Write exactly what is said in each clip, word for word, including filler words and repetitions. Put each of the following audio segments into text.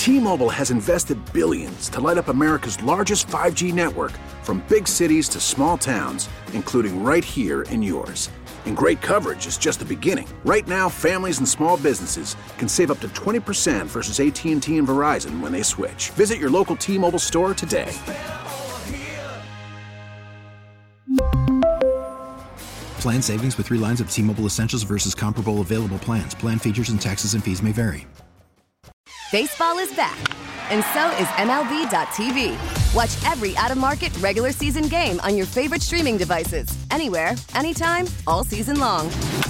T-Mobile has invested billions to light up America's largest five G network, from big cities to small towns, including right here in yours. And great coverage is just the beginning. Right now, families and small businesses can save up to twenty percent versus A T and T and Verizon when they switch. Visit your local T-Mobile store today. Plan savings with three lines of T-Mobile Essentials versus comparable available plans. Plan features and taxes and fees may vary. Baseball is back, and so is M L B dot T V. Watch every out-of-market regular season game on your favorite streaming devices, anywhere, anytime, all season long.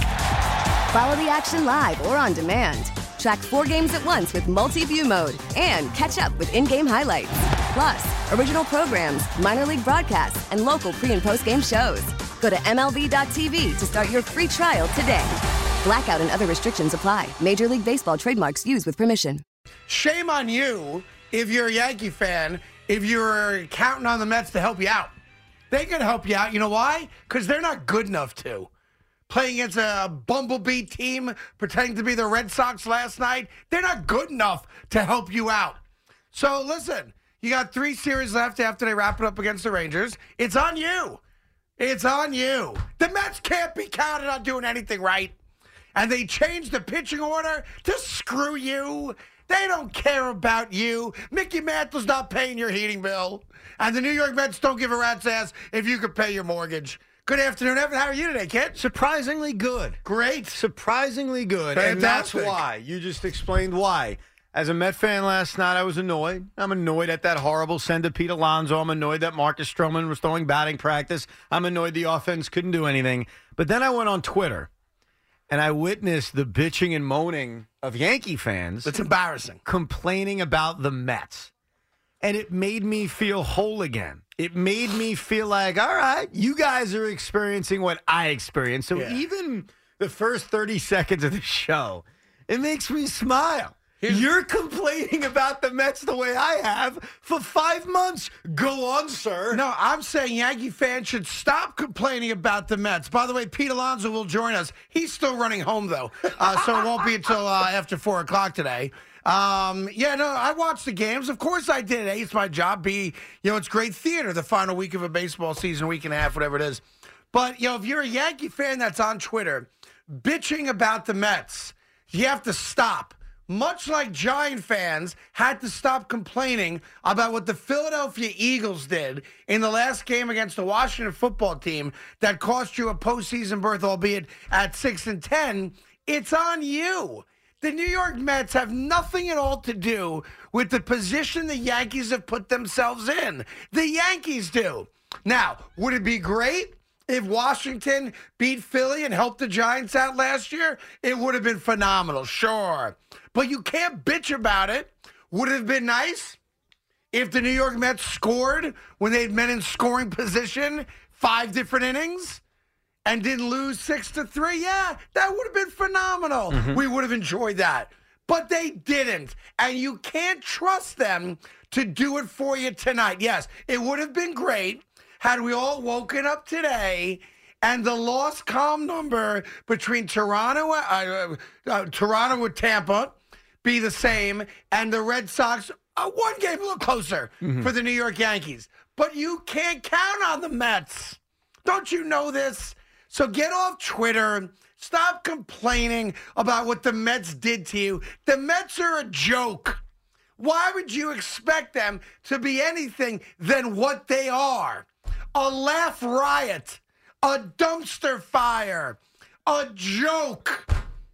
Follow the action live or on demand. Track four games at once with multi-view mode and catch up with in-game highlights. Plus, original programs, minor league broadcasts, and local pre- and post-game shows. Go to M L B dot T V to start your free trial today. Blackout and other restrictions apply. Major League Baseball trademarks used with permission. Shame on you if you're a Yankee fan, if you're counting on the Mets to help you out. They can help you out. You know why? Because they're not good enough to. Playing against a bumblebee team, pretending to be the Red Sox last night, they're not good enough to help you out. So listen, you got three series left after they wrap it up against the Rangers. It's on you. It's on you. The Mets can't be counted on doing anything right. And they changed the pitching order to screw you. They don't care about you. Mickey Mantle's not paying your heating bill. And the New York Mets don't give a rat's ass if you could pay your mortgage. Good afternoon, Evan. How are you today, kid? Surprisingly good. Great. Surprisingly good. Fantastic. And that's why. You just explained why. As a Met fan last night, I was annoyed. I'm annoyed at that horrible send to Pete Alonso. I'm annoyed that Marcus Stroman was throwing batting practice. I'm annoyed the offense couldn't do anything. But then I went on Twitter, and I witnessed the bitching and moaning of Yankee fans. It's embarrassing. Complaining about the Mets. And it made me feel whole again. It made me feel like, all right, you guys are experiencing what I experienced. So yeah. even the first thirty seconds of the show, it makes me smile. Here's- You're complaining about the Mets the way I have for five months. Go on, sir. No, I'm saying Yankee fans should stop complaining about the Mets. By the way, Pete Alonso will join us. He's still running home, though, uh, so it won't be until uh, after four o'clock today. Um, yeah, no, I watched the games. Of course I did. A, it's my job. B, you know, it's great theater, the final week of a baseball season, week and a half, whatever it is. But, you know, if you're a Yankee fan that's on Twitter bitching about the Mets, you have to stop. Much like Giant fans had to stop complaining about what the Philadelphia Eagles did in the last game against the Washington football team that cost you a postseason berth, albeit at six and ten, it's on you. The New York Mets have nothing at all to do with the position the Yankees have put themselves in. The Yankees do. Now, would it be great if Washington beat Philly and helped the Giants out last year? It would have been phenomenal, sure. But you can't bitch about it. Would it have been nice if the New York Mets scored when they'd been in scoring position five different innings and didn't lose six to three? Yeah, that would have been phenomenal. Mm-hmm. We would have enjoyed that. But they didn't. And you can't trust them to do it for you tonight. Yes, it would have been great had we all woken up today and the loss column number between Toronto, uh, uh, Toronto with Tampa be the same, and the Red Sox, uh, one game a little closer mm-hmm. for the New York Yankees. But you can't count on the Mets. Don't you know this? So get off Twitter. Stop complaining about what the Mets did to you. The Mets are a joke. Why would you expect them to be anything than what they are? A laugh riot, a dumpster fire, a joke.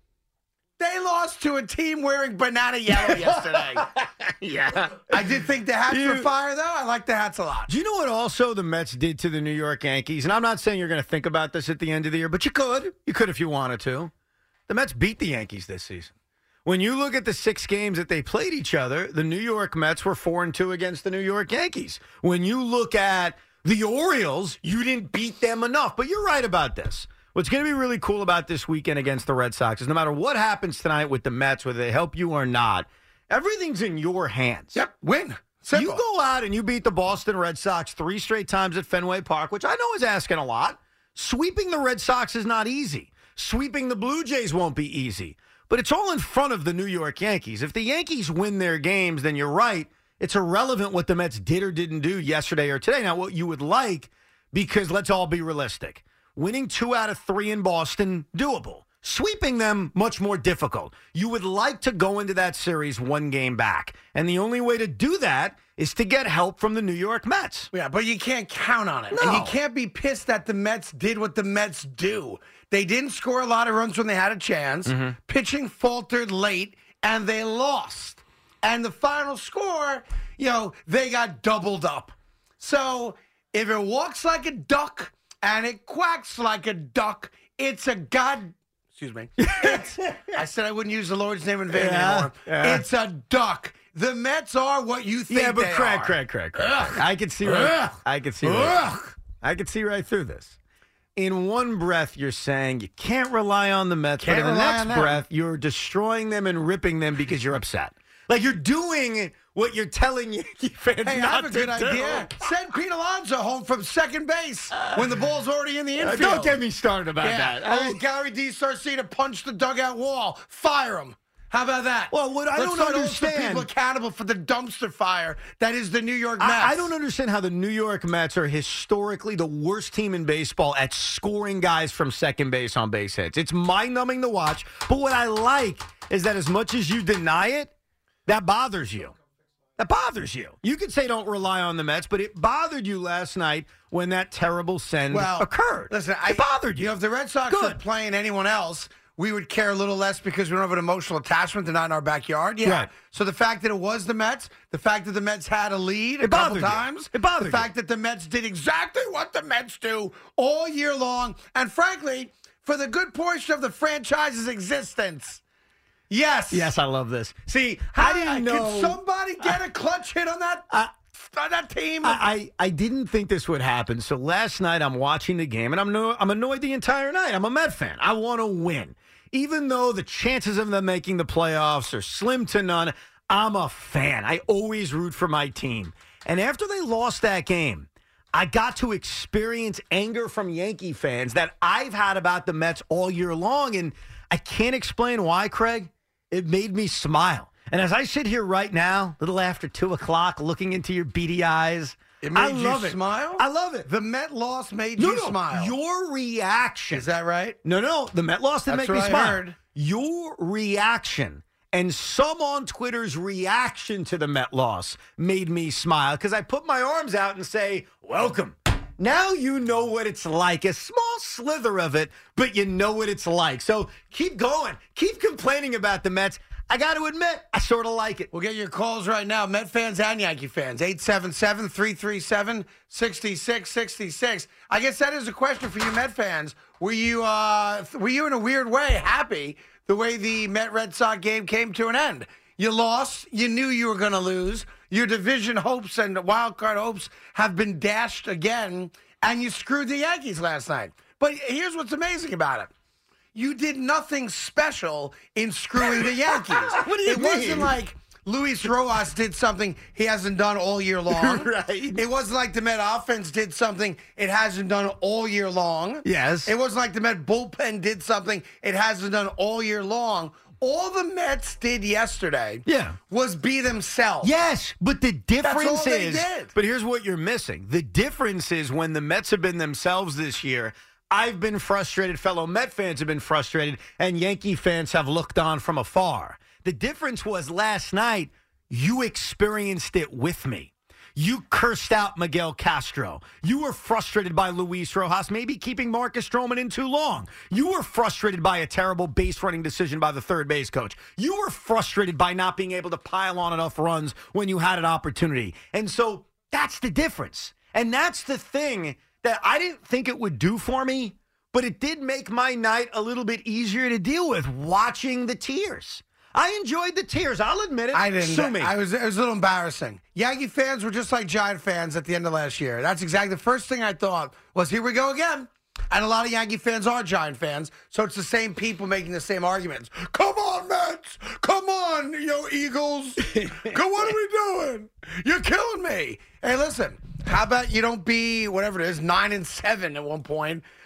They lost to a team wearing banana yellow yesterday. Yeah. I did think the hats you, were fire, though. I like the hats a lot. Do you know what also the Mets did to the New York Yankees? And I'm not saying you're going to think about this at the end of the year, but you could. You could if you wanted to. The Mets beat the Yankees this season. When you look at the six games that they played each other, the New York Mets were four and two against the New York Yankees. When you look at the Orioles, you didn't beat them enough. But you're right about this. What's going to be really cool about this weekend against the Red Sox is no matter what happens tonight with the Mets, whether they help you or not, everything's in your hands. Yep, win. Simple. You go out and you beat the Boston Red Sox three straight times at Fenway Park, which I know is asking a lot. Sweeping the Red Sox is not easy. Sweeping the Blue Jays won't be easy. but it's all in front of the New York Yankees. If the Yankees win their games, then you're right. It's irrelevant what the Mets did or didn't do yesterday or today. Now, what you would like, because let's all be realistic, winning two out of three in Boston, doable. Sweeping them, much more difficult. You would like to go into that series one game back. And the only way to do that is to get help from the New York Mets. Yeah, but you can't count on it. No. And you can't be pissed that the Mets did what the Mets do. They didn't score a lot of runs when they had a chance. Mm-hmm. Pitching faltered late, and they lost. And the final score, you know, they got doubled up. So if it walks like a duck and it quacks like a duck, it's a god... Excuse me. It's, I said I wouldn't use the Lord's name in vain yeah, anymore. Yeah. It's a duck. The Mets are what you think yeah, but they Craig, are. Craig, Craig, Craig, Craig. I can see right. I can see right. I can see right through this. In one breath, you're saying you can't rely on the Mets, Can't but in the rely next on them. breath, you're destroying them and ripping them because you're upset. Like you're doing what you're telling Yankee fans Hey, not I have a to good do. idea. Send Pete Alonso home from second base when the ball's already in the Uh, infield. don't get me started about yeah. that. I Oh, mean- Gary DiSarcina punched the dugout wall. Fire him. How about that? Well, what I Let's don't start holding some understand- people accountable for the dumpster fire that is the New York Mets. I, I don't understand how the New York Mets are historically the worst team in baseball at scoring guys from second base on base hits. It's mind-numbing to watch. But what I like is that as much as you deny it, that bothers you. That bothers you. You could say don't rely on the Mets, but it bothered you last night when that terrible send well, occurred. Listen, it I, bothered you. You know, if the Red Sox Good. were playing anyone else, we would care a little less because we don't have an emotional attachment. They're not in our backyard. Yeah. Right. So the fact that it was the Mets, the fact that the Mets had a lead a It couple bothered you. times, It bothered the you. fact that the Mets did exactly what the Mets do all year long, and frankly, for the good portion of the franchise's existence. Yes. Yes, I love this. See, I didn't know. Can somebody get a clutch hit on that I- on that team? I, I I didn't think this would happen. So last night I'm watching the game, and I'm no, I'm annoyed the entire night. I'm a Met fan. I want to win. Even though the chances of them making the playoffs are slim to none, I'm a fan. I always root for my team. And after they lost that game, I got to experience anger from Yankee fans that I've had about the Mets all year long, and I can't explain why, Craig. It made me smile. And as I sit here right now, a little after two o'clock, looking into your beady eyes, It made I you love it. smile? I love it. The Met loss made No, you no, smile. Your reaction. Is that right? No, no. The Met loss didn't That's make me what I smile. heard. Your reaction and some on Twitter's reaction to the Met loss made me smile because I put my arms out and say, welcome. Now you know what it's like. A small slither of it, but you know what it's like. So keep going. Keep complaining about the Mets. I got to admit, I sort of like it. We'll get your calls right now, Met fans and Yankee fans. eight seven seven, three three seven, six six six six. I guess that is a question for you Met fans. Were you uh, were you in a weird way happy the way the Met-Red Sox game came to an end? You lost. You knew you were going to lose. Your division hopes and wild card hopes have been dashed again, and you screwed the Yankees last night. But here's what's amazing about it. You did nothing special in screwing the Yankees. What do you it mean? wasn't like Luis Rojas did something he hasn't done all year long. Right. It wasn't like the Met offense did something it hasn't done all year long. Yes. It wasn't like the Met bullpen did something it hasn't done all year long. All the Mets did yesterday Yeah. was be themselves. Yes, but the difference all they is, did. but here's what you're missing. The difference is when the Mets have been themselves this year, I've been frustrated, fellow Met fans have been frustrated, and Yankee fans have looked on from afar. The difference was last night, you experienced it with me. You cursed out Miguel Castro. You were frustrated by Luis Rojas, maybe keeping Marcus Stroman in too long. You were frustrated by a terrible base running decision by the third base coach. You were frustrated by not being able to pile on enough runs when you had an opportunity. And so that's the difference. And that's the thing that I didn't think it would do for me, but it did make my night a little bit easier to deal with, watching the tears. I enjoyed the tears. I'll admit it. I didn't. Sue me. I was. It was a little embarrassing. Yankee fans were just like Giant fans at the end of last year. That's exactly the first thing I thought was, here we go again. And a lot of Yankee fans are Giant fans, so it's the same people making the same arguments. Come on, Mets! Come on, you know, Eagles! Come, what are we doing? You're killing me. Hey, listen. How about you don't be whatever it is, nine and seven at one point?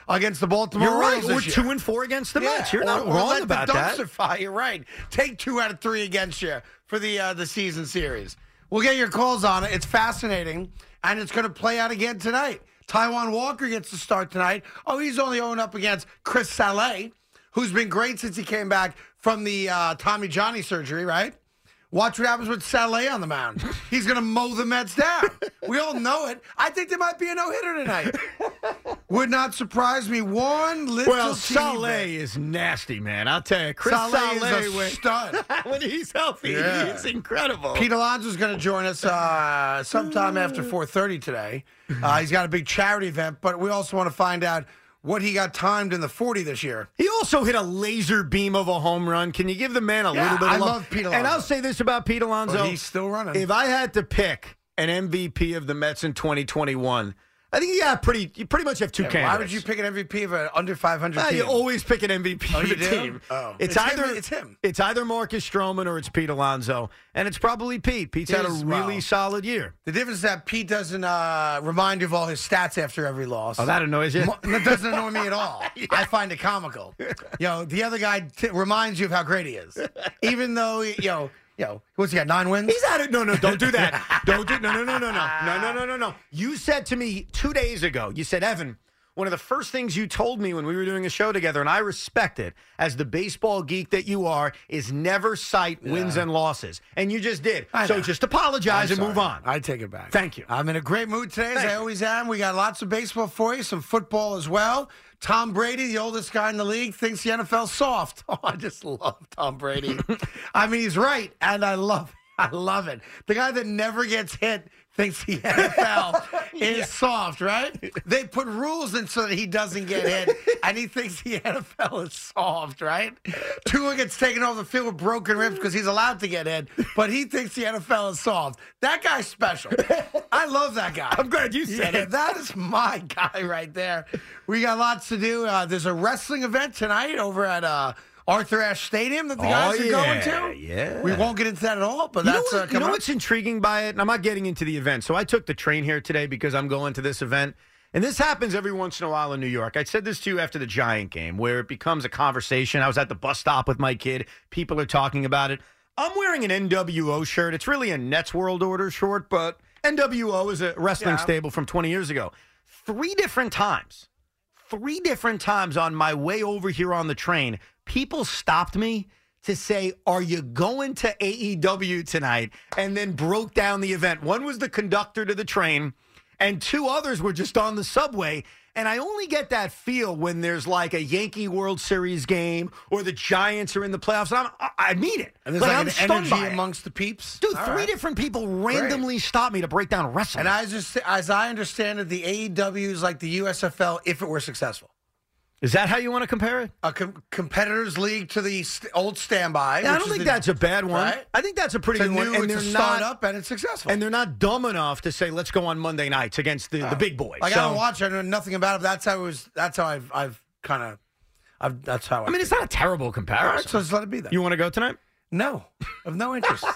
against the Baltimore You're right. Orioles We're this year. two and four against the Yeah, Mets. You're or- not or wrong let about the that. dumpster fire. You're right. Take two out of three against you for the uh, the season series. We'll get your calls on it. It's fascinating, and it's going to play out again tonight. Taijuan Walker gets to start tonight. Oh, he's only going up against Chris Saleh, who's been great since he came back from the uh, Tommy Johnny surgery, right? Watch what happens with Saleh on the mound. He's going to mow the Mets down. We all know it. I think there might be a no-hitter tonight. Would not surprise me one little Well, teeny Saleh bit. is nasty, man. I'll tell you. Chris Saleh Saleh, is a when, stud. when he's healthy, Yeah. he is incredible. Pete Alonso's going to join us uh, sometime after four thirty today. Uh, he's got a big charity event, but we also want to find out what he got timed in the forty this year. He also hit a laser beam of a home run. Can you give the man a Yeah, little bit of I love? love Pete Alonso. And I'll say this about Pete Alonso. But he's still running. If I had to pick an M V P of the Mets in twenty twenty-one, I think you got pretty. You pretty much have two Yeah, candidates. why would you pick an M V P of an under five hundred Ah, team? you always pick an M V P Oh, of you a do? team. Oh. It's, It's him, either it's him. It's either Marcus Stroman or it's Pete Alonso, and it's probably Pete. Pete's had a Yes, really well. solid year. The difference is that Pete doesn't uh, remind you of all his stats after every loss. Oh, that annoys you. Mo- That doesn't annoy me at all. I find it comical. You know, the other guy t- reminds you of how great he is, even though you know, you know, what's he got? Nine wins. He's at it. No, no, don't do that. Don't do. No, no, no, no, no, no, no, no, no, no. You said to me two days ago. You said, Evan, one of the first things you told me when we were doing a show together, and I respect it, as the baseball geek that you are, is never cite wins and losses. And you just did. I So know. just apologize I'm and move sorry. on. I take it back. Thank you. I'm in a great mood today, as Thank I you. always am. We got lots of baseball for you, some football as well. Tom Brady, the oldest guy in the league, thinks the N F L's soft. Oh, I just love Tom Brady. I mean, he's right, and I love I love it. The guy that never gets hit thinks the N F L is soft, right? They put rules in so that he doesn't get hit, and he thinks the N F L is soft, right? Tua gets taken off the field with broken ribs because he's allowed to get hit, but he thinks the N F L is soft. That guy's special. I love that guy. I'm glad you said Yeah, it. that is my guy right there. We got lots to do. Uh, there's a wrestling event tonight over at uh, Arthur Ashe Stadium that the Oh, guys are yeah, going to. yeah. We won't get into that at all, but You know, that's what, uh, you coming know up. what's intriguing by it? And I'm not getting into the event. So I took the train here today because I'm going to this event. And this happens every once in a while in New York. I said this to you after the Giant game where it becomes a conversation. I was at the bus stop with my kid. People are talking about it. I'm wearing an N W O shirt. It's really a Nets World Order short, but N W O is a wrestling Yeah. stable from twenty years ago. Three different times, three different times on my way over here on the train, people stopped me to say, are you going to A E W tonight? And then broke down the event. One was the conductor to the train, and two others were just on the subway. And I only get that feel when there's like a Yankee World Series game or the Giants are in the playoffs. And I'm, I I mean it. And there's Like, like, I'm an stunned energy by it. amongst the peeps. Dude, All three right. different people randomly stopped me to break down wrestling. And I just, as I understand it, the A E W is like the U S F L if it were successful. Is that how you want to compare it? A com- competitors league to the st- old standby. Yeah, I which don't is think the- that's a bad one. Right? I think that's a pretty It's a good new, one. And it's they're a not startup, and it's successful. and they're not dumb enough to say, let's go on Monday nights against the, the big boys. Like so, I don't watch. I know nothing about it. But that's how it was. That's how I've. I've kind of. I've. That's how. I, I mean, it's not a terrible All comparison. right, so just let it be then. You want to go tonight? No, of no interest.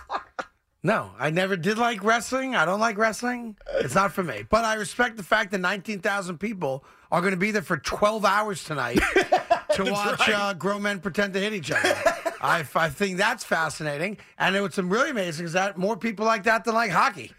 No, I never did like wrestling. I don't like wrestling. It's not for me. But I respect the fact that nineteen thousand people are going to be there for twelve hours tonight to watch right. uh, grown men pretend to hit each other. I, I think that's fascinating. And what's really amazing is that more people like that than like hockey.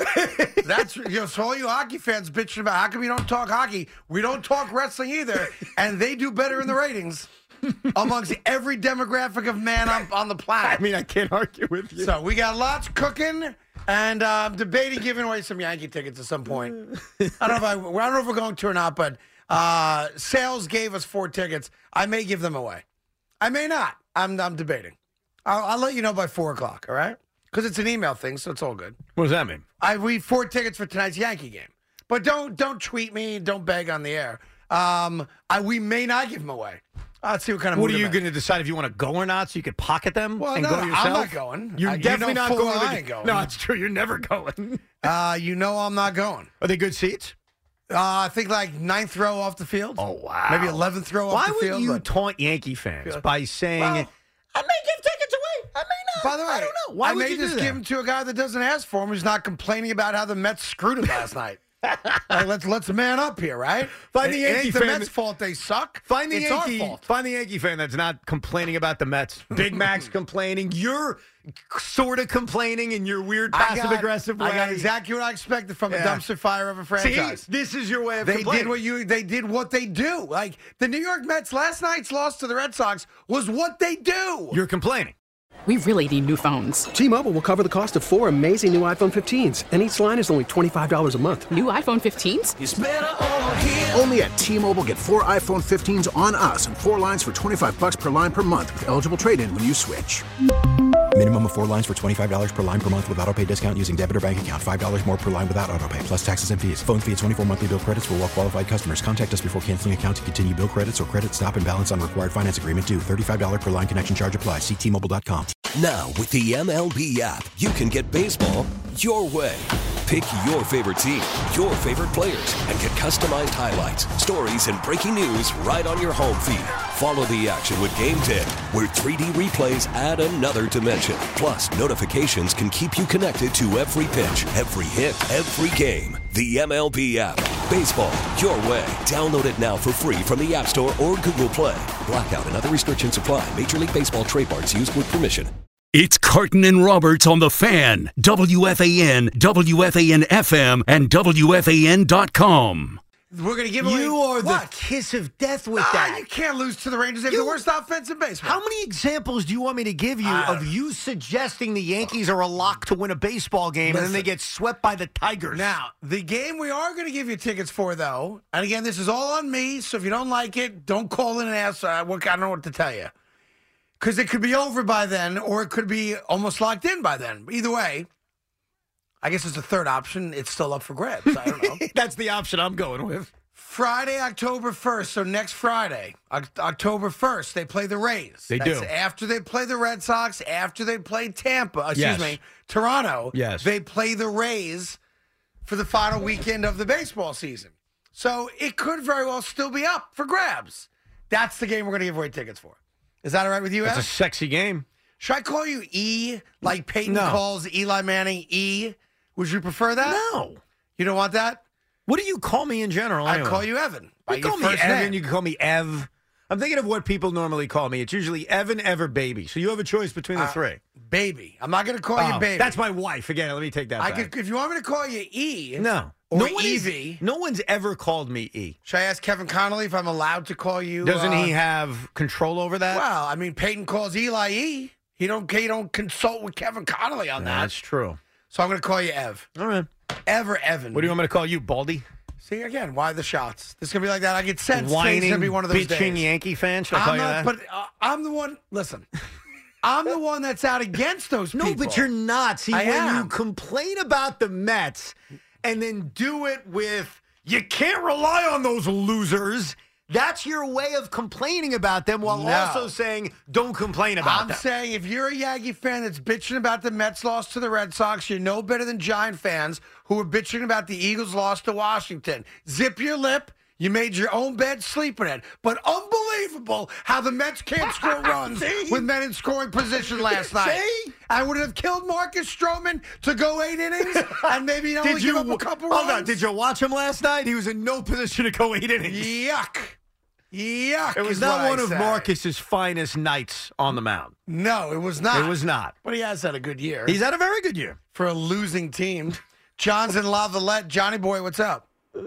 That's, you know, so all you hockey fans bitching about how come you don't talk hockey? We don't talk wrestling either, and they do better in the ratings amongst every demographic of man on, on the planet. I mean, I can't argue with you. So we got lots cooking, and uh, I'm debating giving away some Yankee tickets at some point. I don't know if I, I don't know if we're going to or not, but uh, sales gave us four tickets. I may give them away. I may not. I'm I'm debating. I'll, I'll let you know by four o'clock. All right? Because it's an email thing, so it's all good. What does that mean? I we four tickets for tonight's Yankee game, but don't don't tweet me, don't beg on the air. Um, I we may not give them away. Uh, let's see what kind of. What mood are you I'm in. going to decide if you want to go or not so you could pocket them Well, and no, go no, I'm yourself? not going. You're Uh, you definitely know not full going. well to I the, ain't going. No, it's true. You're never going. Uh, you know I'm not going. Are they good seats? Uh, I think like ninth row off the field. Oh, wow. Maybe eleventh row off Why the would field. you but- taunt Yankee fans by saying, Well, I may give tickets away. I may not. By the way, I don't know. Why I would may you just do that? give them to a guy that doesn't ask for them, who's not complaining about how the Mets screwed him last night. Like, let's let's man up here, right? Find the It- it Yankee ain't the fan Mets' that- fault they suck. Find the it's Yankee. our fault. Find the Yankee fan that's not complaining about the Mets. Big Mac's complaining. You're sort of complaining in your weird I got- passive aggressive way. I got exactly what I expected from Yeah. a dumpster fire of a franchise. See, this is your way of They complaining. did what you. They did what they do. Like the New York Mets last night's loss to the Red Sox was what they do. You're complaining. We really need new phones. T-Mobile will cover the cost of four amazing new iPhone fifteens, and each line is only twenty-five dollars a month. New iPhone fifteens? Only at T-Mobile, get four iPhone fifteens on us and four lines for twenty-five bucks per line per month with eligible trade-in when you switch. Minimum of four lines for twenty-five dollars per line per month with autopay discount using debit or bank account. five dollars more per line without autopay, plus taxes and fees. Phone fee at twenty-four monthly bill credits for well-qualified customers. Contact us before canceling account to continue bill credits or credit stop and balance on required finance agreement due. thirty-five dollars per line connection charge applies. See T Mobile dot com. Now, with the M L B app, you can get baseball your way. Pick your favorite team, your favorite players, and get customized highlights, stories, and breaking news right on your home feed. Follow the action with Game ten, where three D replays add another dimension. Plus, notifications can keep you connected to every pitch, every hit, every game. The M L B app. Baseball your way. Download it now for free from the App Store or Google Play. Blackout and other restrictions apply. Major League Baseball trademarks used with permission. It's Carton and Roberts on The Fan, W F A N, W F A N F M, and W F A N dot com. We're gonna give away. You are what? the kiss of death with Ah, that. you can't lose to the Rangers. They have You- the worst offense in baseball. How many examples do you want me to give you I don't of know. you suggesting the Yankees are a lock to win a baseball game and then Listen. they get swept by the Tigers? Now, the game we are going to give you tickets for, though, and again, this is all on me, so if you don't like it, don't call in and ask. Uh, what, I don't know what to tell you. Because it could be over by then, or it could be almost locked in by then. Either way, I guess it's a third option. It's still up for grabs. I don't know. That's the option I'm going with. Friday, October first, so next Friday, Oc- October first, they play the Rays. They That's do. After they play the Red Sox, after they play Tampa, excuse Yes. me, Toronto, Yes. they play the Rays for the final weekend of the baseball season. So it could very well still be up for grabs. That's the game we're going to give away tickets for. Is that all right with you, It's a Al? sexy game. Should I call you E, like Peyton No. calls Eli Manning E? Would you prefer that? No. You don't want that? What do you call me in general? I anyway? call you Evan. By You your call me first Evan. name. You can call me Ev. I'm thinking of what people normally call me. It's usually Evan, Ever, Baby. So you have a choice between the Uh, three. Baby. I'm not going to call you Oh, baby. That's my wife. Again, let me take that I back. could, if you want me to call you E, no. or no one is- Evie. no one's ever called me E. Should I ask Kevin Connolly if I'm allowed to call you? Doesn't uh, he have control over that? Well, I mean, Peyton calls Eli E. He don't. He don't consult with Kevin Connolly on that. That's true. So I'm going to call you Ev. All right. Ev or Evan. What do you want me to call you, Baldy? See again? Why the shots? This is going to be like that. I get sense. Today's Whining, going to be one of those bitching days. Yankee fan? Should I call I'm you not, that? but uh, I'm the one. Listen, I'm the one that's out against those no, people. but you're not. See, I when am. you complain about the Mets and then do it with, you can't rely on those losers, that's your way of complaining about them while No. also saying, don't complain about I'm them. saying if you're a Yankee fan that's bitching about the Mets loss to the Red Sox, you're no better than Giant fans who are bitching about the Eagles loss to Washington. Zip your lip. You made your own bed, sleep in it. But unbelievable how the Mets can't score runs with men in scoring position last night. See? I would have killed Marcus Stroman to go eight innings and maybe only Did give you, up a couple hold runs. on, did you watch him last night? He was in no position to go eight innings. Yuck. Yuck. It was is not what one I of say. Marcus's finest nights on the mound. No, it was not. It was not. But he has had a good year. He's had a very good year. For a losing team. John's in Lavalette. Johnny boy, what's up?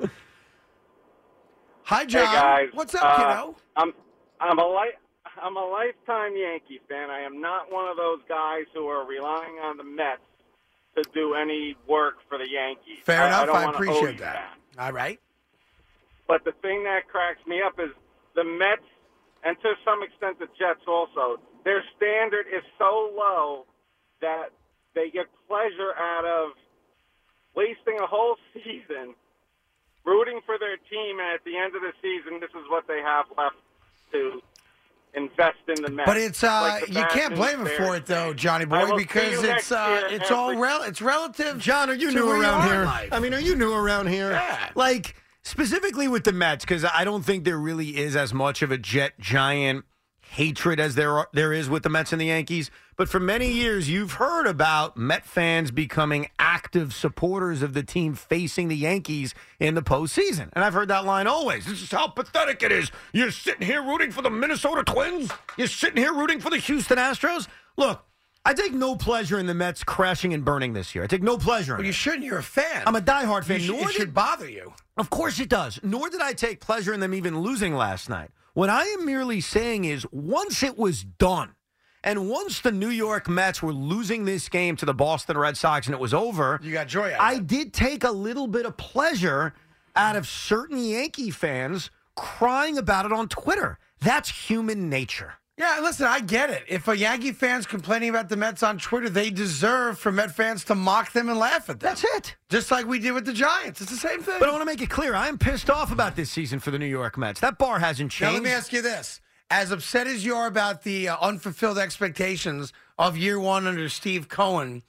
Hi, John. Hey guys, What's up, uh, kiddo? I'm I'm a li- I'm a lifetime Yankee fan. I am not one of those guys who are relying on the Mets to do any work for the Yankees. Fair I, enough. I, don't I wanna owe appreciate you that. All right. But the thing that cracks me up is the Mets, and to some extent the Jets also. Their standard is so low that they get pleasure out of wasting a whole season rooting for their team, and at the end of the season, this is what they have left to invest in the Mets. But it's uh, Like the you can't Bastards, blame him for Bears. it though, Johnny I boy, will see because you it's next uh, year it's all every- rel- it's relative. John, are you to new where you around are in here? life. I mean, are you new around here? Yeah. Like, specifically with the Mets, because I don't think there really is as much of a Jet Giant hatred as there are, there is with the Mets and the Yankees. But for many years, you've heard about Met fans becoming active supporters of the team facing the Yankees in the postseason. And I've heard that line always. This is how pathetic it is. You're sitting here rooting for the Minnesota Twins? You're sitting here rooting for the Houston Astros? Look, I take no pleasure in the Mets crashing and burning this year. I take no pleasure in Well, it. you shouldn't. You're a fan. I'm a diehard fan. You should, Nor it should did- bother you. Of course it does. Nor did I take pleasure in them even losing last night. What I am merely saying is once it was done, and once the New York Mets were losing this game to the Boston Red Sox and it was over, You got joy out of I it. did take a little bit of pleasure out of certain Yankee fans crying about it on Twitter. That's human nature. Yeah, listen, I get it. If a Yankee fan's complaining about the Mets on Twitter, they deserve for Met fans to mock them and laugh at them. That's it. Just like we did with the Giants. It's the same thing. But I want to make it clear, I am pissed off about this season for the New York Mets. That bar hasn't Now, changed. let me ask you this. As upset as you are about the uh, unfulfilled expectations of year one under Steve Cohen,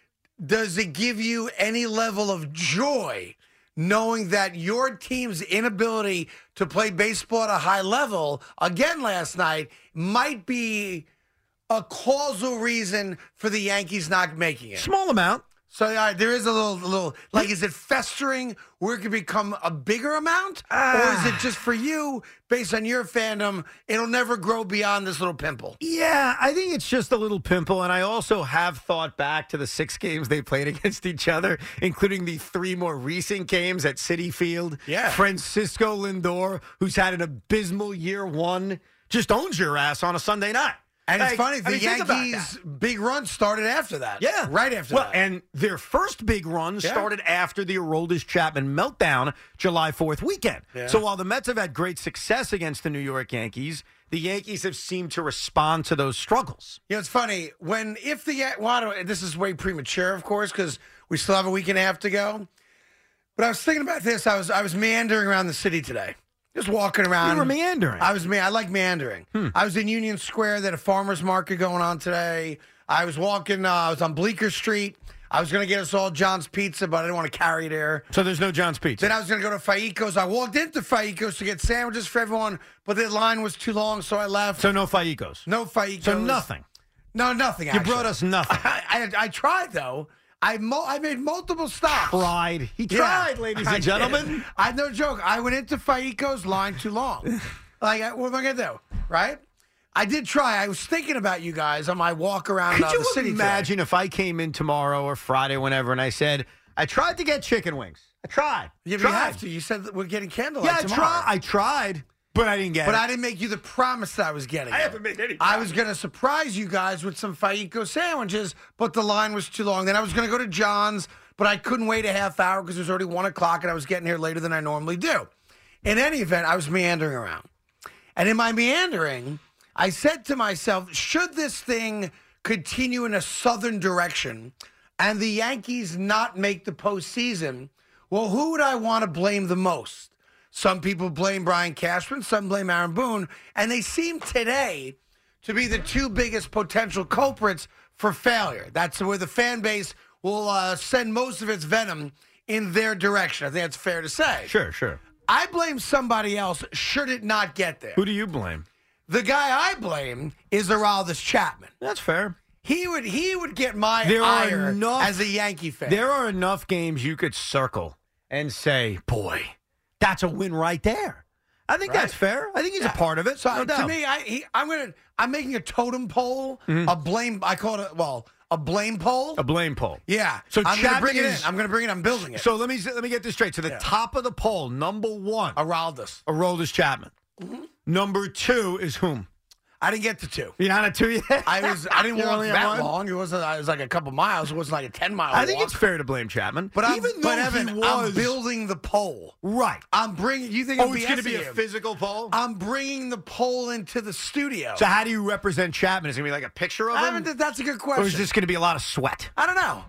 does it give you any level of joy knowing that your team's inability to play baseball at a high level, again last night, might be a causal reason for the Yankees not making it? Small amount. So all right, there is a little, a little, like, is it festering where it could become a bigger amount? Or is it just for you, based on your fandom, it'll never grow beyond this little pimple? Yeah, I think it's just a little pimple, and I also have thought back to the six games they played against each other, including the three more recent games at Citi Field. Yeah. Francisco Lindor, who's had an abysmal year one, just owns your ass on a Sunday night. And it's Like, funny, I the mean, think about Yankees' that. big run started after that. Yeah. Right after well, that. And their first big run Yeah. started after the Aroldis Chapman meltdown July fourth weekend. Yeah. So while the Mets have had great success against the New York Yankees, the Yankees have seemed to respond to those struggles. You know, it's funny, when, if the, Yan- well, I don't, this is way premature, of course, because we still have a week and a half to go. But I was thinking about this. I was, I was meandering around the city today. Just walking around. You were meandering. I was me. I like meandering. Hmm. I was in Union Square. They had a farmer's market going on today. I was walking. Uh, I was on Bleecker Street. I was going to get us all John's Pizza, but I didn't want to carry there. So there's no John's Pizza. Then I was going to go to Faico's. I walked into Faico's to get sandwiches for everyone, but the line was too long, so I left. So no Faico's. No Faico's. So nothing. No, nothing. You Actually. brought us nothing. I, I, I tried though. I mo- I made multiple stops. Tried. He Yeah. tried, ladies I and did. gentlemen. I no joke. I went into Faico's, line too long. Like, I- what am I gonna do? Right? I did try. I was thinking about you guys on my walk around Could uh, you the city. imagine if I came in tomorrow or Friday, whenever, and I said, I tried to get chicken wings. I tried. Today. Yeah, but tried. you have to. You said that we're getting candlelight Yeah, I tomorrow. tried. I tried, but I didn't get But it. I didn't make you the promise that I was getting. I it. haven't made any I was going to surprise you guys with some Faico sandwiches, but the line was too long. Then I was going to go to John's, but I couldn't wait a half hour because it was already one o'clock and I was getting here later than I normally do. In any event, I was meandering around. And in my meandering, I said to myself, should this thing continue in a southern direction and the Yankees not make the postseason, well, who would I want to blame the most? Some people blame Brian Cashman, some blame Aaron Boone, and they seem today to be the two biggest potential culprits for failure. That's where the fan base will uh, send most of its venom in their direction. I think that's fair to say. Sure, sure. I blame somebody else should it not get there. Who do you blame? The guy I blame is Aroldis Chapman. That's fair. He would he would get my There are ire enough- as a Yankee fan. There are enough games you could circle and say, boy, that's a win right there. I think Right. that's fair. I think he's Yeah. a part of it. So no to doubt. me, I he, I'm gonna I'm making a totem pole, Mhm. a blame. I call it well a blame pole. a blame poll. Yeah. So I'm gonna bring Chapman it is- in. I'm gonna bring it. I'm building it. So let me let me get this straight. So the Yeah. top of the poll, number one, Aroldis. Aroldis Chapman. Number two is whom? I didn't get to two. You're not at two yet? I was I didn't You're walk only at that one? long. It wasn't. It was like a couple miles. It wasn't like a ten mile. I think walk. it's fair to blame Chapman. But I'm, even but though Evan, he I'm was building the pole. right. I'm bringing. You think Oh, I'm it's going to be a BSing you. physical poll. I'm bringing the pole into the studio. So how do you represent Chapman? Is it going to be like a picture of I him, haven't, that's a good or question. is this going to be a lot of sweat? I don't know.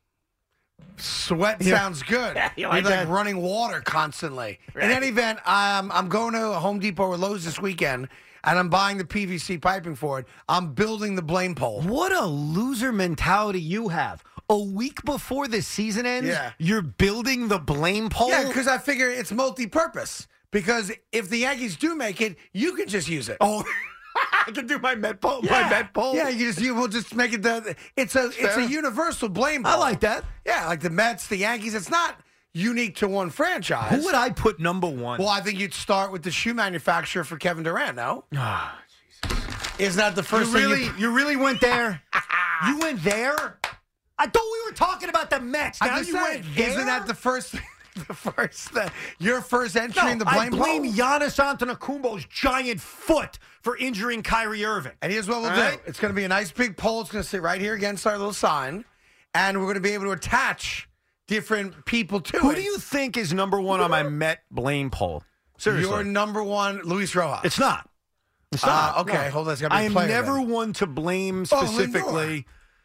Sweat Yeah. sounds good. You You're like like that? running water constantly. In Right. any event, um, I'm going to Home Depot or Lowe's this weekend, and I'm buying the P V C piping for it. I'm building the blame pole. What a loser mentality you have. A week before the season ends, Yeah. you're building the blame pole? Yeah, because I figure it's multi-purpose. Because if the Yankees do make it, you can just use it. Oh, I can do my Met poll. Yeah. My Met poll. Yeah, you just you will just make it the. It's a it's a universal blame. I poll. like that. Yeah, like the Mets, the Yankees. It's not unique to one franchise. Who would I put number one? Well, I think you'd start with the shoe manufacturer for Kevin Durant. No, Ah, isn't that the you first really, thing? you really went there? You went there? I thought we were talking about the Mets. Now I'm just you saying, went there? isn't that the first? The first, the, your first entry No, in the I blame blame poll? Giannis Antetokounmpo's giant foot for injuring Kyrie Irving. And here's what we'll All do. right? It's going to be a nice big poll. It's going to sit right here against our little sign. And we're going to be able to attach different people to Who it. do you think is number one on my Met blame poll? Seriously. Your number one, Luis Rojas. It's not. It's Uh, not. okay, No. hold on. It's gotta be I a am player never then. one to blame Oh, Lindor. specifically.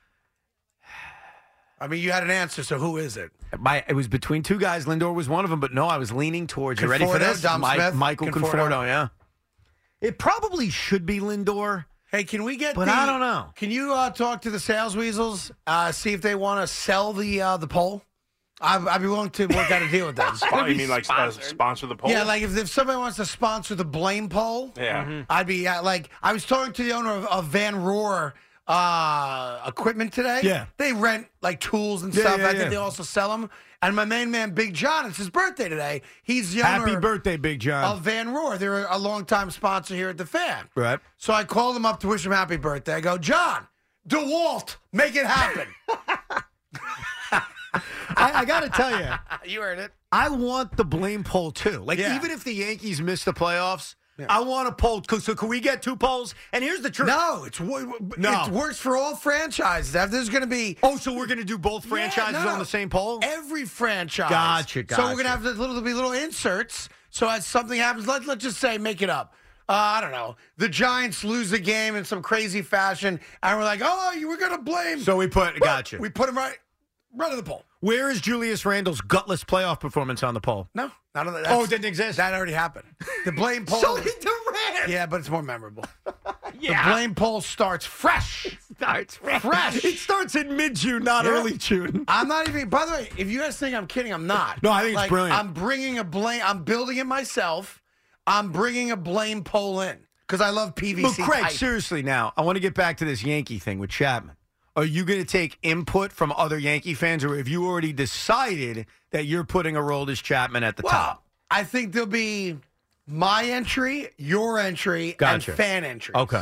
I mean, you had an answer, so who is it? My, it was between two guys. Lindor was one of them, but no, I was leaning towards. You ready for Conforto, this? Dom Mi- Smith, Michael Conforto. Conforto, yeah. It probably should be Lindor. Hey, can we get But the, I don't know. Can you uh, talk to the sales weasels, uh, see if they want to sell the uh, the poll? I'd, I'd be willing to work out a deal with them. Oh, you mean like uh, sponsor the poll? Yeah, like if, if somebody wants to sponsor the blame poll, Yeah. Mm-hmm. I'd be uh, like, I was talking to the owner of, of Van Roar uh, equipment today. Yeah. They rent like tools and Yeah, stuff. yeah, I think yeah. they also sell them. And my main man, Big John, it's his birthday today. He's the owner Happy birthday, Big John. of Van Roar. They're a longtime sponsor here at the Fan. Right. So I called him up to wish him happy birthday. I go, John, DeWalt, make it happen. I, I got to tell you, You heard it. I want the blame poll too. Like, Yeah. even if the Yankees miss the playoffs, I want a poll. So, can we get two polls? And here's the truth. No, it's wo- No. it works for all franchises. If there's going to be Oh, so we're going to do both franchises Yeah, no, on the same poll? every franchise. Gotcha, So we're gotcha. gonna have the little, there'll be little inserts. So as something happens, let let's just say, make it up. Uh, I don't know. The Giants lose the game in some crazy fashion, and we're like, oh, you were gonna blame. So we put, gotcha. We put him right, right in the poll. Where is Julius Randle's gutless playoff performance on the poll? No, none of that. Oh, it didn't exist. That already happened. The blame poll. So did Durant. Yeah, but it's more memorable. Yeah. The blame poll starts fresh. Starts fresh. Fresh. It starts in mid-June, not Yeah. early June. I'm not even. By the way, if you guys think I'm kidding, I'm not. No, I think it's Like, brilliant. I'm bringing a blame. I'm building it myself. I'm bringing a blame poll in because I love P V But C. Craig, type. seriously now, I want to get back to this Yankee thing with Chapman. Are you going to take input from other Yankee fans, or have you already decided that you're putting Aroldis Chapman at the Well, top? I think there'll be my entry, your entry, Gotcha. and fan entries. Okay.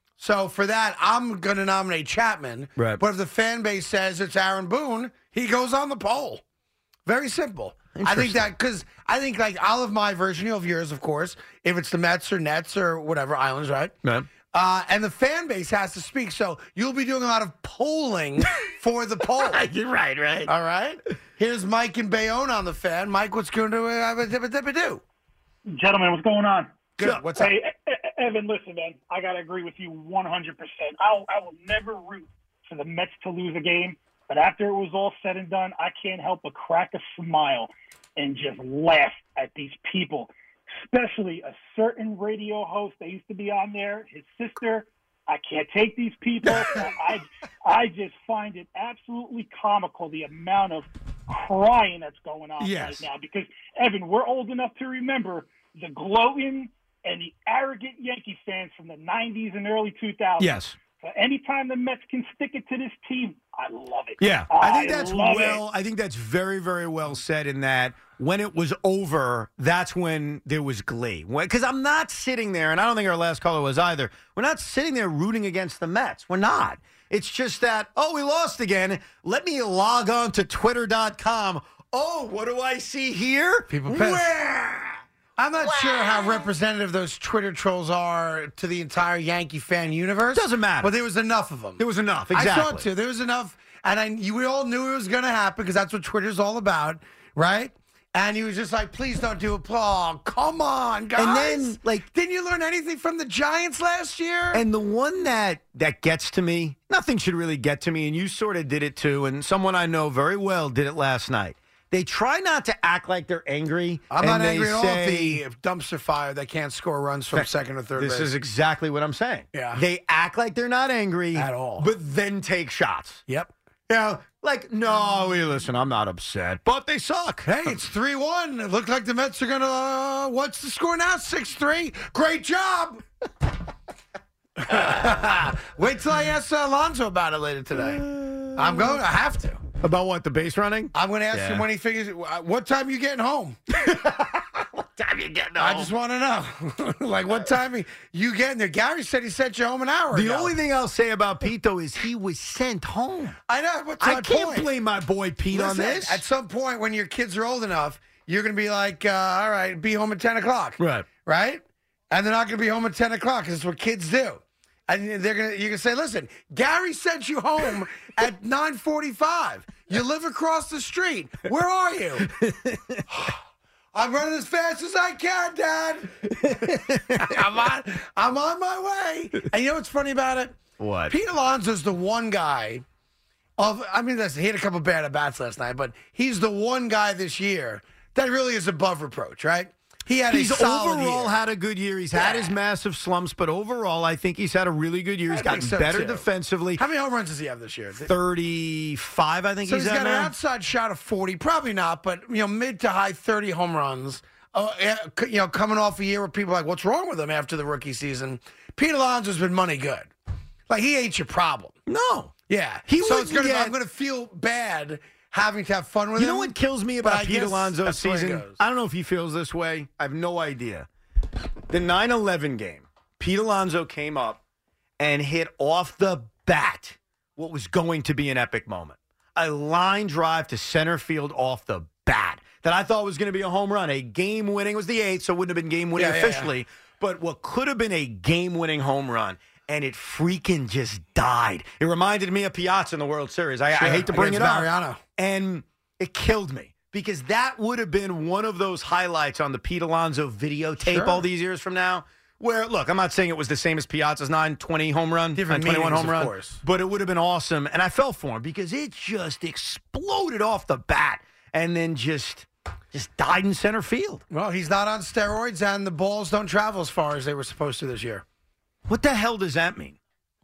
So for that, I'm going to nominate Chapman. Right. But if the fan base says it's Aaron Boone, he goes on the poll. Very simple. I think that because I think like I'll have my version, you'll have yours, of course. If it's the Mets or Nets or whatever, Islands, right? Right. Uh, and the fan base has to speak. So you'll be doing a lot of polling for the poll. You're right, right. All right. Here's Mike and Bayonne on the Fan. Mike, what's going to uh, do? Gentlemen, what's going on? Good. What's up? Hey, E- E- Evan, listen, man. I got to agree with you one hundred percent. I'll, I will never root for the Mets to lose a game. But after it was all said and done, I can't help but crack a smile and just laugh at these people, especially a certain radio host that used to be on there, his sister. I can't take these people. I, I just find it absolutely comical, the amount of crying that's going on Yes. right now. Because, Evan, we're old enough to remember the gloating and the arrogant Yankee fans from the nineties and early two thousands. Yes. So anytime the Mets can stick it to this team, I love it. Yeah, I think that's love well. it. I think that's very, very well said. In that, when it was over, that's when there was glee. Because I'm not sitting there, and I don't think our last caller was either. We're not sitting there rooting against the Mets. We're not. It's just that, oh, we lost again. Let me log on to twitter dot com. Oh, what do I see here? People pissed. Where? I'm not sure how representative those Twitter trolls are to the entire Yankee fan universe. Doesn't matter. But there was enough of them. There was enough. Exactly. I saw it too. There was enough, and I you, we all knew it was going to happen because that's what Twitter's all about, right? And he was just like, "Please don't do it, oh, come on, guys." And then, like, didn't you learn anything from the Giants last year? And the one that that gets to me, nothing should really get to me, and you sort of did it too, and someone I know very well did it last night. They try not to act like they're angry. I'm and not they angry at all at say, the dumpster fire that can't score runs from second or third This base. is exactly what I'm saying. Yeah. They act like they're not angry At all. but then take shots. Yep. You know, like, no, we listen, I'm not upset, but they suck. Hey, it's three one. It looked like the Mets are going to, uh, what's the score now? six three. Great job. Wait till I ask uh, Alonzo about it later today. I'm going. I have to. About what, the base running? I'm going to ask Yeah. him when he figures. What time you getting home? What time you getting I just want to know. Like, what time you, you getting there? Gary said he sent you home an hour The ago. only thing I'll say about Pete, though, is he was sent home. I know. What's I my can't point? blame my boy Pete on Listen, this. At some point, when your kids are old enough, you're going to be like, uh, all right, be home at ten o'clock. Right. Right? And they're not going to be home at ten o'clock because it's what kids do. And they're gonna, you're going to say, listen, Gary sent you home at nine forty-five. You live across the street. Where are you? I'm running as fast as I can, Dad. I'm on, I'm on my way. And you know what's funny about it? What? Pete Alonso's the one guy of, I mean, listen, he had a couple bad at-bats last night, but he's the one guy this year that really is above reproach, right? He had He's a solid overall year. had a good year. He's had Yeah. his massive slumps, but overall, I think he's had a really good year. He's I gotten think so, better too. defensively. How many home runs does he have this year? thirty-five, I think So he's, he's at got an now. outside shot of forty, probably not, but you know, mid to high thirty home runs. Uh, eh, c- you know, coming off a year where people are like, what's wrong with him after the rookie season? Pete Alonso's been money good. Like, he ain't your problem. No. Yeah. He so it's wouldn't gonna, get- I'm going to feel bad having to have fun with You him. know what kills me but about I Pete guess Alonso's that's the way it season? goes. I don't know if he feels this way. I have no idea. The nine eleven game, Pete Alonso came up and hit off the bat what was going to be an epic moment. A line drive to center field off the bat that I thought was going to be a home run. A game-winning, it was the eighth, so it wouldn't have been game-winning Yeah, yeah, officially. But what could have been a game-winning home run, and it freaking just died. It reminded me of Piazza in the World Series. I, I Sure, hate to bring it against up. Mariano. And it killed me because that would have been one of those highlights on the Pete Alonso videotape Sure. all these years from now. Where, look, I'm not saying it was the same as Piazza's nine twenty home run, Different nine twenty-one meanings, home of run, course. but it would have been awesome. And I fell for him because it just exploded off the bat and then just just died in center field. Well, he's not on steroids, and the balls don't travel as far as they were supposed to this year. What the hell does that mean?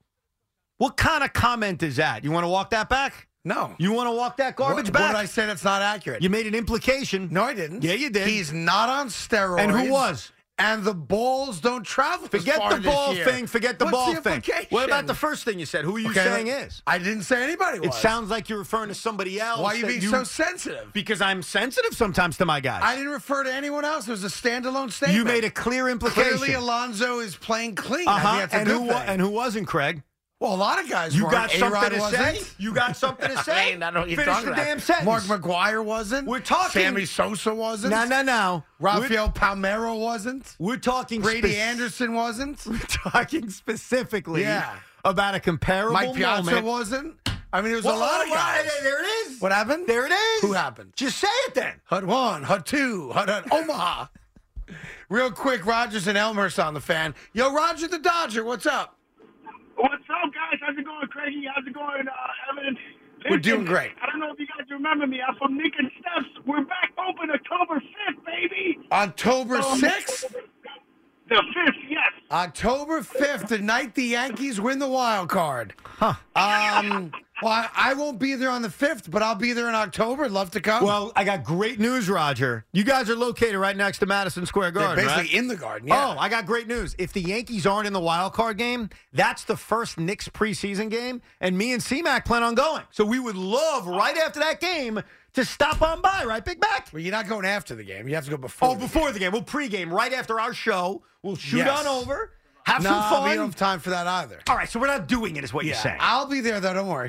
What kind of comment is that? You want to walk that back? No. You want to walk that garbage what, back? What did I say that's not accurate? You made an implication. No, I didn't. Yeah, you did. He's not on steroids. And who was? And the balls don't travel. as Forget far the this ball year. thing. Forget the What's ball the thing. implication? What about the first thing you said? Who are you Okay, saying is? I didn't say anybody was. It sounds like you're referring to somebody else. Why are you that being so sensitive? Because I'm sensitive sometimes to my guys. I didn't refer to anyone else. It was a standalone statement. You made a clear implication. Clearly, Alonso is playing clean. I Uh-huh. think that's a And good who wa- thing. and who wasn't, Craig? Well, a lot of guys You weren't. got something A-Rod to wasn't. say? You got something to say? I don't know what you're Finish talking the about. damn sentence. Mark McGuire wasn't. We're talking- Sammy Sosa wasn't. No, no, no. Rafael Palmeiro wasn't. We're talking Brady spec- Anderson wasn't. We're talking specifically Yeah. about a comparable Mike Piazza moment. wasn't. I mean, there was Well, a lot of well, guys. There it is. What happened? There it is. Who happened? Just say it then. Hut one, Hut two, Hut, Hut Omaha. Real quick, Rogers and Elmhurst on the fan. Yo, Roger the Dodger, what's up? What's up, guys? How's it going, Craigie? How's it going, uh, Evan? We're doing great. I don't know if you guys remember me. I'm from Nick and Steph's. We're back open October fifth, baby. October Um, sixth? The fifth, yes. October fifth, the night the Yankees win the wild card. Huh. Um, well, I, I won't be there on the fifth, but I'll be there in October. I'd love to come. Well, I got great news, Roger. You guys are located right next to Madison Square they're Garden, basically right? in the garden, yeah. Oh, I got great news. If the Yankees aren't in the wild card game, that's the first Knicks preseason game, and me and C-Mac plan on going. So we would love, right after that game, to stop on by, right, Big Mac? Well, you're not going after the game. You have to go before. Oh, the before the game. We'll pregame right after our show. We'll shoot Yes. on over, have no, some fun. we don't have time for that either. All right, so we're not doing it, is what Yeah, you're saying. I'll be there, though. Don't worry.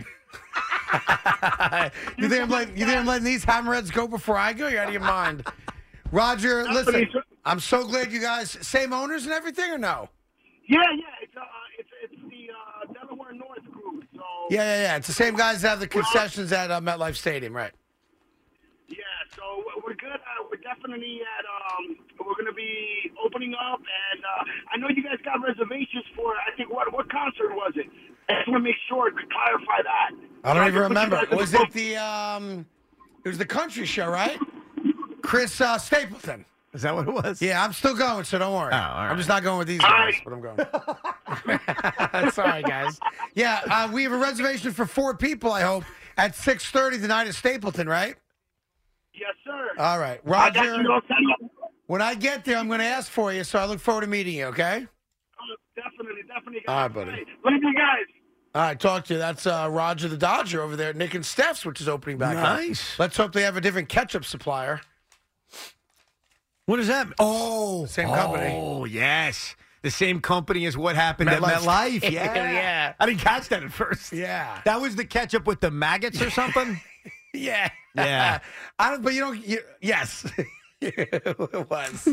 you, think I'm letting, you think I'm letting these hammerheads go before I go? You're out of your mind. Roger, listen, I'm so glad you guys, same owners and everything, or no? Yeah, yeah. It's, uh, it's, it's the uh, Delaware North group. So Yeah, yeah, yeah. It's the same guys that have the concessions at uh, MetLife Stadium, right? Yeah, so we're good. Uh, we're definitely at. Um, we're going to be opening up, and uh, I know you guys got reservations for. I think what what concert was it? I just want to make sure to clarify that. I don't So even can put you remember. guys in Was the it the um? It was the country show, right? Chris uh, Stapleton. Is that what it was? Yeah, I'm still going, so don't worry. Oh, all right. I'm just not going with these All guys, right. but I'm going. Sorry, guys. Yeah, uh, we have a reservation for four people, I hope, at six thirty tonight at Stapleton, right? Yes, sir. All right. I got Roger, you all set up. when I get there, I'm going to ask for you, so I look forward to meeting you, okay? Uh, definitely. definitely, definitely. All right, buddy. Love you guys. All right, talk to you. That's uh, Roger the Dodger over there at Nick and Steph's, which is opening back up. Nice. Let's hope they have a different ketchup supplier. What does that mean? Oh, Same company. Oh, yes. The same company as what happened MetLife. at MetLife. Yeah. Yeah. I didn't catch that at first. Yeah. That was the ketchup with the maggots or something? Yeah. Yeah. I don't, but you don't, you, yes. It was.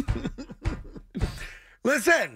Listen.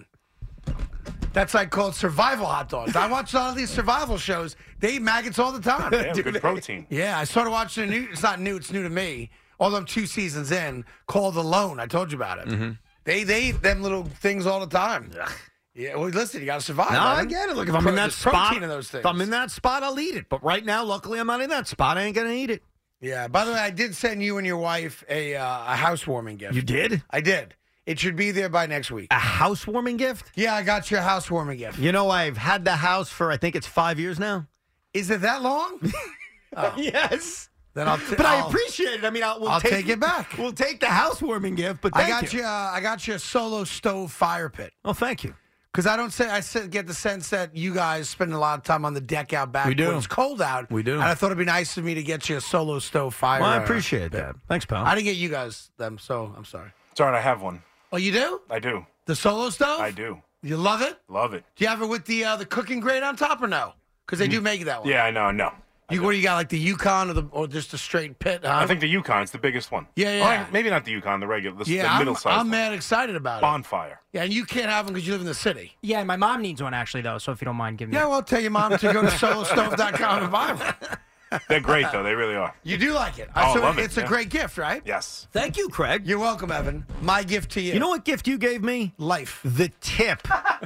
That's like called survival hot dogs. I watch all these survival shows. They eat maggots all the time. Yeah, good protein. Yeah, I started watching a new, it's not new, it's new to me. Although I'm two seasons in, called Alone. I told you about it. Mm-hmm. They they eat them little things all the time. Yeah, well, listen, you got to survive. No, man. I get it. Look, if I'm Pro- in that there's spot, protein in those things. if I'm in that spot, I'll eat it. But right now, luckily, I'm not in that spot. I ain't gonna eat it. Yeah. By the way, I did send you and your wife a uh, a housewarming gift. You did? I did. It should be there by next week. A housewarming gift? Yeah, I got you a housewarming gift. You know, I've had the house for I think it's five years now. Is it that long? Oh. Yes. Then I'll. T- but I I'll- appreciate it. I mean, I'll, we'll I'll take, take it back. We'll take the housewarming gift. But I thank got you. uh, I got you a solo stove fire pit. Oh, thank you. Because I don't say I said, get the sense that you guys spend a lot of time on the deck out back We do. when it's cold out. We do. And I thought it'd be nice of me to get you a solo stove fire. Well, I uh, appreciate pit. that. Thanks, pal. I didn't get you guys them, so I'm sorry. It's all right, I have one. Oh, you do? I do. The solo stove? I do. You love it? Love it. Do you have it with the uh, the cooking grate on top or no? Because they do make that one. Yeah, I know, no. You what do you got, like the Yukon or the or just a straight pit? Huh? I think the Yukon's the biggest one. Yeah, yeah. Well, maybe not the Yukon, the regular, the, yeah, the I'm, middle size. I'm mad excited about it. Bonfire. Yeah, and you can't have them because you live in the city. Yeah, and my mom needs one actually though. So if you don't mind giving me. Yeah, well, tell your mom to go to solo stove dot com and buy one. They're great, though. They really are. You do like it. Oh, I so love it, it's a yeah. great gift, right? Yes. Thank you, Craig. You're welcome, Evan. My gift to you. You know what gift you gave me? Life. The tip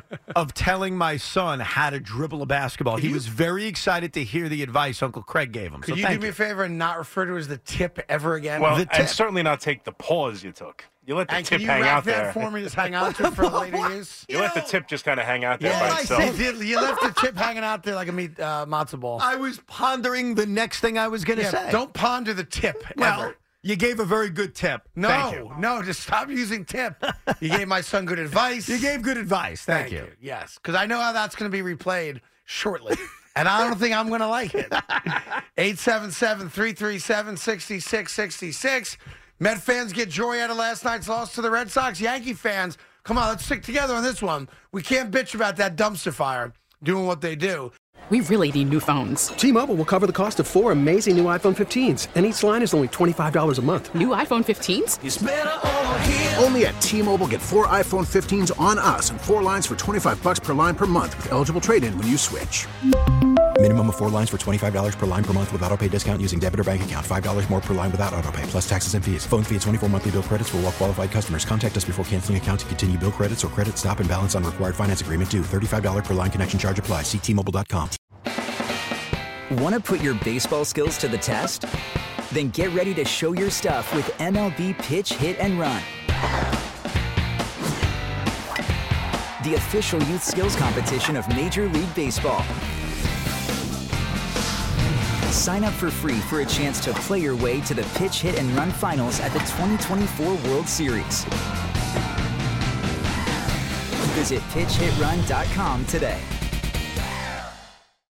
of telling my son how to dribble a basketball. Could he you- was very excited to hear the advice Uncle Craig gave him. Could so you thank do me a favor and not refer to it as the tip ever again? Well, The and tip. certainly not take the pause you took. You let the and tip can you hang wrap out that there. for me? Just hang on to it for later use. You let the tip just kind of hang out there Yeah, by I itself. said, you, you left the tip hanging out there like a meat uh, matzo ball. I was pondering the next thing I was going to Yeah, say. don't ponder the tip well, ever. you gave a very good tip. No, Thank you. no, just stop using tip. You gave my son good advice. You gave good advice. Thank, Thank you. Yes, because I know how that's going to be replayed shortly. And I don't think I'm going to like it. eight seven seven, three three seven, six six six six. Met fans get joy out of last night's loss to the Red Sox. Yankee fans, come on, let's stick together on this one. We can't bitch about that dumpster fire doing what they do. We really need new phones. T-Mobile will cover the cost of four amazing new iPhone fifteens, and each line is only twenty-five dollars a month. New iPhone fifteens? It's better over here. Only at T-Mobile, get four iPhone fifteens on us and four lines for twenty-five bucks per line per month with eligible trade-in when you switch. Minimum of four lines for twenty-five dollars per line per month with autopay discount using debit or bank account. five dollars more per line without autopay, plus taxes and fees. Phone fee at twenty-four monthly bill credits for well-qualified customers. Contact us before canceling account to continue bill credits or credit stop and balance on required finance agreement due. thirty-five dollars per line connection charge applies. See T Mobile dot com. Want to put your baseball skills to the test? Then get ready to show your stuff with M L B Pitch, Hit, and Run. The official youth skills competition of Major League Baseball. Sign up for free for a chance to play your way to the Pitch, Hit, and Run finals at the twenty twenty-four World Series. Visit pitch hit run dot com today.